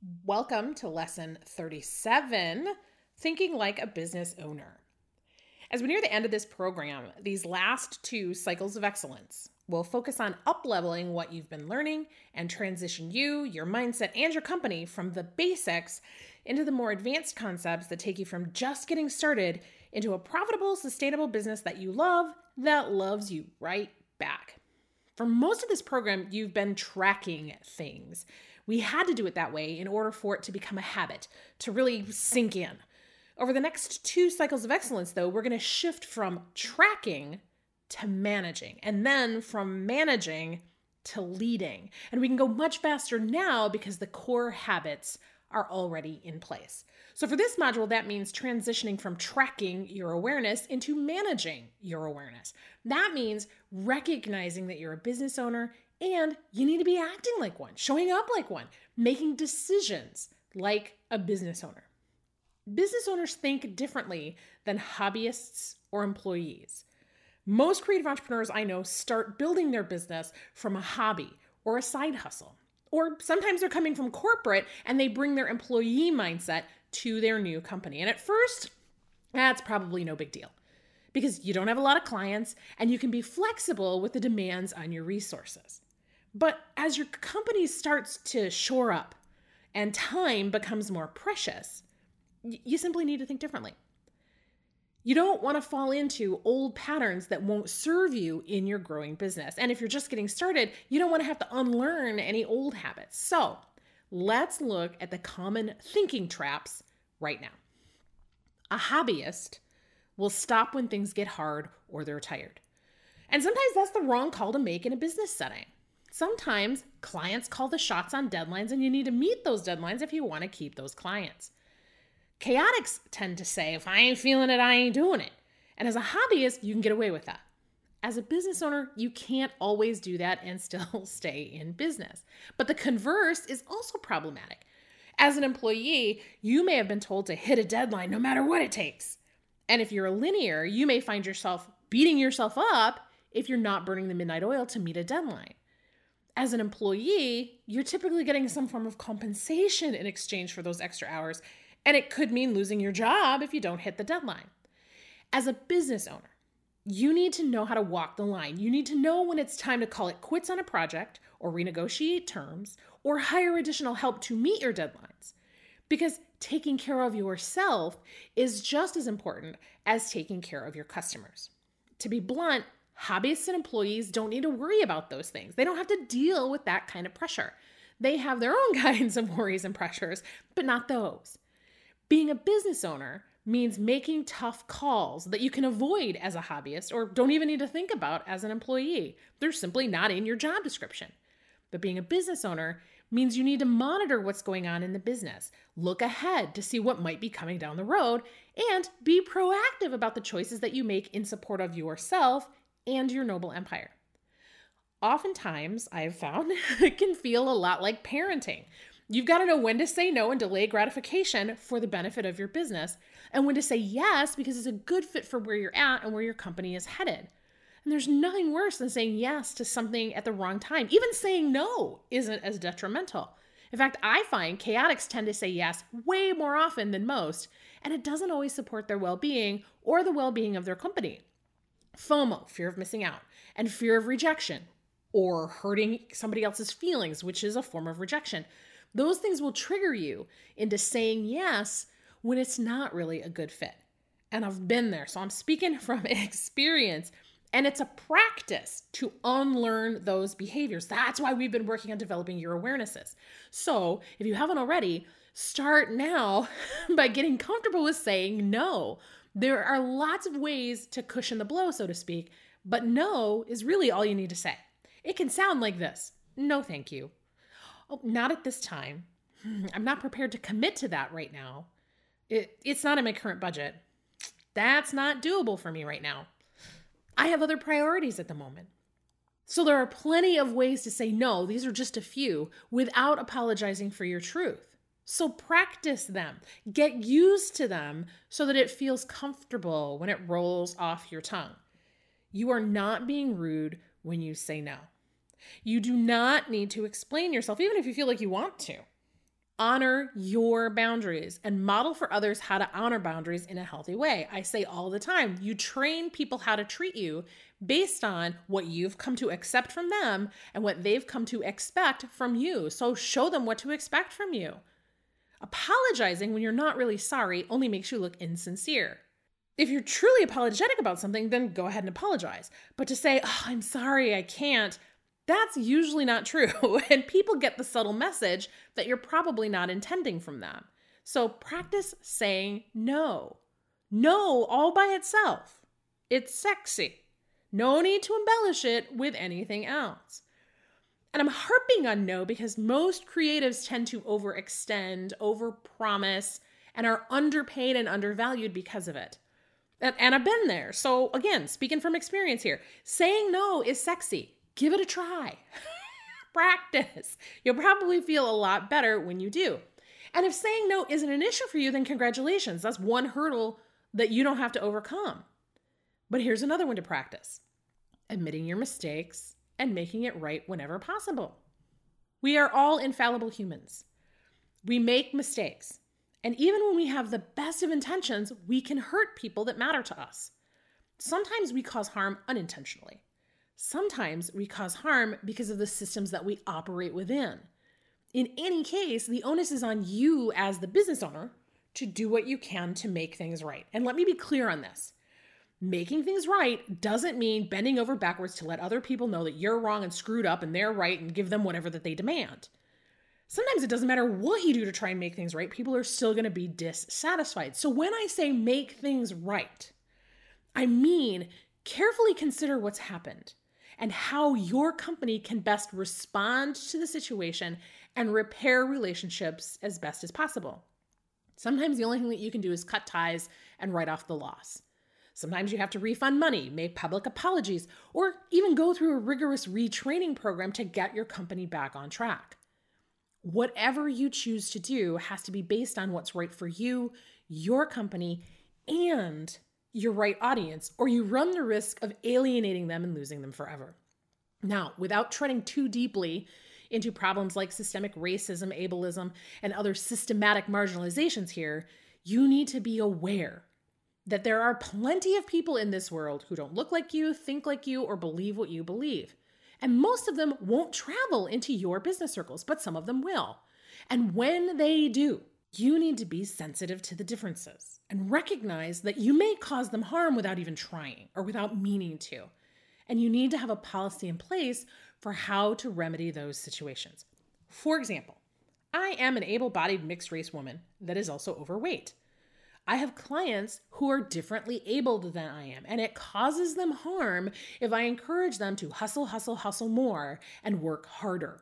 Welcome to lesson 37, Thinking Like a Business Owner. As we near the end of this program, these last two cycles of excellence will focus on up-leveling what you've been learning and transition you, your mindset, and your company from the basics into the more advanced concepts that take you from just getting started into a profitable, sustainable business that you love, that loves you right back. For most of this program, you've been tracking things. We had to do it that way in order for it to become a habit, to really sink in. Over the next two cycles of excellence, though, we're going to shift from tracking to managing, and then from managing to leading. And we can go much faster now because the core habits are already in place. So for this module, that means transitioning from tracking your awareness into managing your awareness. That means recognizing that you're a business owner and you need to be acting like one, showing up like one, making decisions like a business owner. Business owners think differently than hobbyists or employees. Most creative entrepreneurs I know start building their business from a hobby or a side hustle. Or sometimes they're coming from corporate and they bring their employee mindset to their new company. And at first, that's probably no big deal because you don't have a lot of clients and you can be flexible with the demands on your resources. But as your company starts to shore up and time becomes more precious, you simply need to think differently. You don't want to fall into old patterns that won't serve you in your growing business. And if you're just getting started, you don't want to have to unlearn any old habits. So let's look at the common thinking traps right now. A hobbyist will stop when things get hard or they're tired. And sometimes that's the wrong call to make in a business setting. Sometimes clients call the shots on deadlines and you need to meet those deadlines if you want to keep those clients. Chaotics tend to say, if I ain't feeling it, I ain't doing it. And as a hobbyist, you can get away with that. As a business owner, you can't always do that and still stay in business. But the converse is also problematic. As an employee, you may have been told to hit a deadline no matter what it takes. And if you're a linear, you may find yourself beating yourself up if you're not burning the midnight oil to meet a deadline. As an employee, you're typically getting some form of compensation in exchange for those extra hours. And it could mean losing your job if you don't hit the deadline. As a business owner, you need to know how to walk the line. You need to know when it's time to call it quits on a project or renegotiate terms or hire additional help to meet your deadlines. Because taking care of yourself is just as important as taking care of your customers. To be blunt, hobbyists and employees don't need to worry about those things. They don't have to deal with that kind of pressure. They have their own kinds of worries and pressures, but not those. Being a business owner means making tough calls that you can avoid as a hobbyist or don't even need to think about as an employee. They're simply not in your job description. But being a business owner means you need to monitor what's going on in the business, look ahead to see what might be coming down the road, and be proactive about the choices that you make in support of yourself and your noble empire. Oftentimes, I've found it can feel a lot like parenting. You've got to know when to say no and delay gratification for the benefit of your business, and when to say yes because it's a good fit for where you're at and where your company is headed. And there's nothing worse than saying yes to something at the wrong time. Even saying no isn't as detrimental. In fact, I find chaotics tend to say yes way more often than most, and it doesn't always support their well-being or the well-being of their company. FOMO, fear of missing out, and fear of rejection, or hurting somebody else's feelings, which is a form of rejection. Those things will trigger you into saying yes when it's not really a good fit. And I've been there, so I'm speaking from experience. And it's a practice to unlearn those behaviors. That's why we've been working on developing your awarenesses. So if you haven't already, start now by getting comfortable with saying no. There are lots of ways to cushion the blow, so to speak, but no is really all you need to say. It can sound like this: no, thank you. Oh, not at this time. I'm not prepared to commit to that right now. It's not in my current budget. That's not doable for me right now. I have other priorities at the moment. So there are plenty of ways to say no. These are just a few without apologizing for your truth. So practice them. Get used to them so that it feels comfortable when it rolls off your tongue. You are not being rude when you say no. You do not need to explain yourself, even if you feel like you want to. Honor your boundaries and model for others how to honor boundaries in a healthy way. I say all the time, you train people how to treat you based on what you've come to accept from them and what they've come to expect from you. So show them what to expect from you. Apologizing when you're not really sorry only makes you look insincere. If you're truly apologetic about something, then go ahead and apologize. But to say, oh, I'm sorry, I can't, that's usually not true. And people get the subtle message that you're probably not intending from them. So practice saying no. No all by itself. It's sexy. No need to embellish it with anything else. And I'm harping on no because most creatives tend to overextend, overpromise, and are underpaid and undervalued because of it. And I've been there. So again, speaking from experience here, saying no is sexy. Give it a try. Practice. You'll probably feel a lot better when you do. And if saying no isn't an issue for you, then congratulations. That's one hurdle that you don't have to overcome. But here's another one to practice. Admitting your mistakes and making it right whenever possible. We are all infallible humans. We make mistakes. And even when we have the best of intentions, we can hurt people that matter to us. Sometimes we cause harm unintentionally. Sometimes we cause harm because of the systems that we operate within. In any case, the onus is on you as the business owner to do what you can to make things right. And let me be clear on this. Making things right doesn't mean bending over backwards to let other people know that you're wrong and screwed up and they're right and give them whatever that they demand. Sometimes it doesn't matter what you do to try and make things right, people are still going to be dissatisfied. So when I say make things right, I mean carefully consider what's happened and how your company can best respond to the situation and repair relationships as best as possible. Sometimes the only thing that you can do is cut ties and write off the loss. Sometimes you have to refund money, make public apologies, or even go through a rigorous retraining program to get your company back on track. Whatever you choose to do has to be based on what's right for you, your company, and your right audience, or you run the risk of alienating them and losing them forever. Now, without treading too deeply into problems like systemic racism, ableism, and other systematic marginalizations here, you need to be aware that there are plenty of people in this world who don't look like you, think like you, or believe what you believe. And most of them won't travel into your business circles, but some of them will. And when they do, you need to be sensitive to the differences and recognize that you may cause them harm without even trying or without meaning to. And you need to have a policy in place for how to remedy those situations. For example, I am an able-bodied mixed race woman that is also overweight. I have clients who are differently abled than I am, and it causes them harm if I encourage them to hustle more and work harder.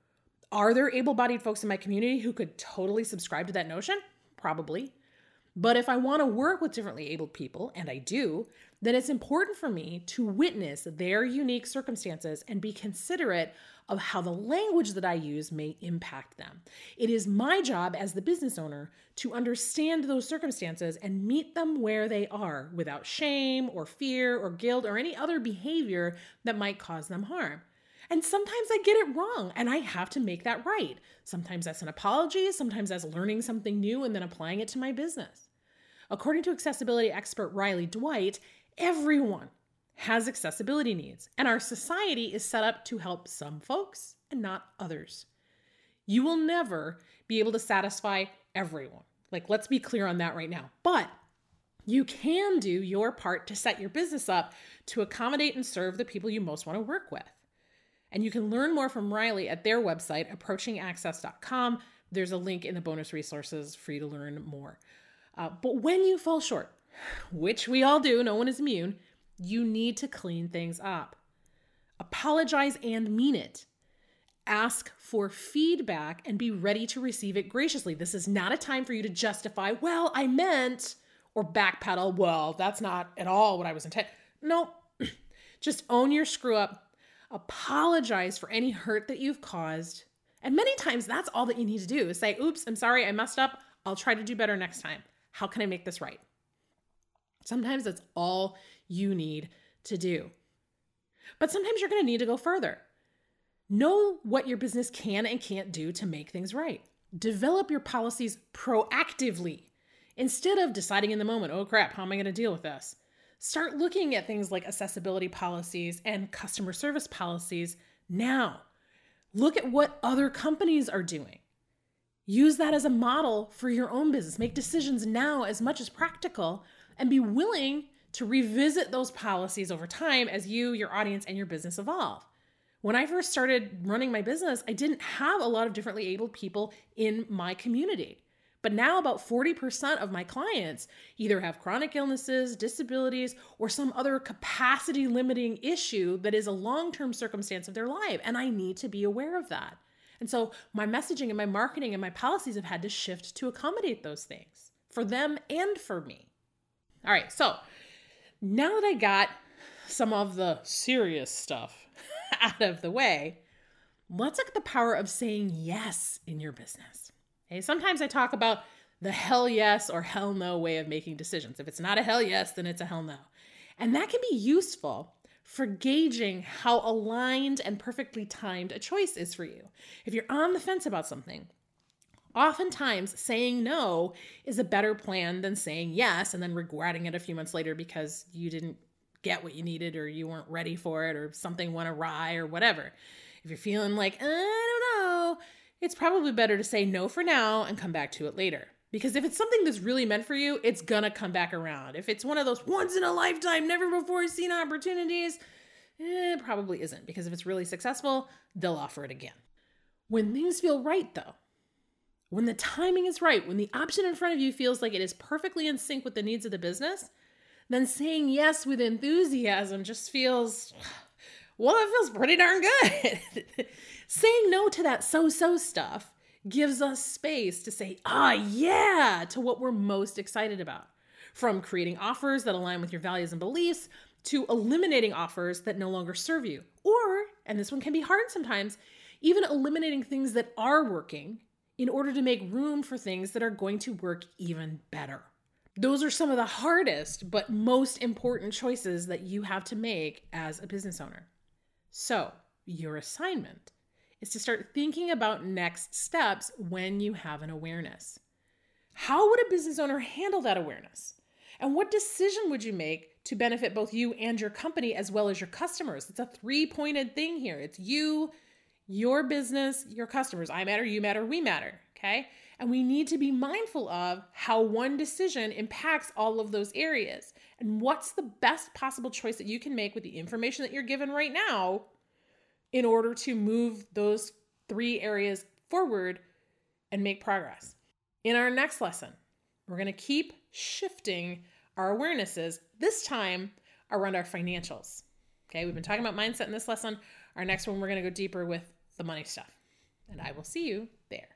Are there able-bodied folks in my community who could totally subscribe to that notion? Probably. But if I want to work with differently abled people, and I do, then it's important for me to witness their unique circumstances and be considerate of how the language that I use may impact them. It is my job as the business owner to understand those circumstances and meet them where they are without shame or fear or guilt or any other behavior that might cause them harm. And sometimes I get it wrong and I have to make that right. Sometimes that's an apology, sometimes that's learning something new and then applying it to my business. According to accessibility expert Riley Dwight, everyone has accessibility needs, and our society is set up to help some folks and not others. You will never be able to satisfy everyone. Like, let's be clear on that right now. But you can do your part to set your business up to accommodate and serve the people you most want to work with. And you can learn more from Riley at their website, approachingaccess.com. There's a link in the bonus resources for you to learn more. But when you fall short, which we all do, no one is immune, you need to clean things up. Apologize and mean it. Ask for feedback and be ready to receive it graciously. This is not a time for you to justify, well, I meant, or backpedal, well, that's not at all what I was intending. No, just own your screw up. Apologize for any hurt that you've caused. And many times that's all that you need to do is say, oops, I'm sorry, I messed up. I'll try to do better next time. How can I make this right? Sometimes that's all you need to do. But sometimes you're going to need to go further. Know what your business can and can't do to make things right. Develop your policies proactively instead of deciding in the moment, oh crap, how am I going to deal with this? Start looking at things like accessibility policies and customer service policies now. Look at what other companies are doing. Use that as a model for your own business. Make decisions now as much as practical and be willing to revisit those policies over time as you, your audience, and your business evolve. When I first started running my business, I didn't have a lot of differently abled people in my community. But now about 40% of my clients either have chronic illnesses, disabilities, or some other capacity limiting issue that is a long-term circumstance of their life. And I need to be aware of that. And so my messaging and my marketing and my policies have had to shift to accommodate those things for them and for me. All right, so now that I got some of the serious stuff out of the way, let's look at the power of saying yes in your business. Okay, sometimes I talk about the hell yes or hell no way of making decisions. If it's not a hell yes, then it's a hell no. And that can be useful for gauging how aligned and perfectly timed a choice is for you. If you're on the fence about something, oftentimes saying no is a better plan than saying yes and then regretting it a few months later because you didn't get what you needed or you weren't ready for it or something went awry or whatever. If you're feeling like, I don't know, it's probably better to say no for now and come back to it later. Because if it's something that's really meant for you, it's gonna come back around. If it's one of those once in a lifetime, never before seen opportunities, it probably isn't. Because if it's really successful, they'll offer it again. When things feel right though, when the timing is right, when the option in front of you feels like it is perfectly in sync with the needs of the business, then saying yes with enthusiasm just feels, well, it feels pretty darn good. Saying no to that so-so stuff gives us space to say, yeah, to what we're most excited about. From creating offers that align with your values and beliefs to eliminating offers that no longer serve you. Or, and this one can be hard sometimes, even eliminating things that are working in order to make room for things that are going to work even better. Those are some of the hardest but most important choices that you have to make as a business owner. So, your assignment is to start thinking about next steps when you have an awareness. How would a business owner handle that awareness? And what decision would you make to benefit both you and your company as well as your customers? It's a three-pointed thing here. It's you, your business, your customers. I matter, you matter, we matter, okay? And we need to be mindful of how one decision impacts all of those areas. And what's the best possible choice that you can make with the information that you're given right now in order to move those three areas forward and make progress. In our next lesson, we're going to keep shifting our awarenesses, this time around our financials. Okay, we've been talking about mindset in this lesson. Our next one, we're going to go deeper with the money stuff. And I will see you there.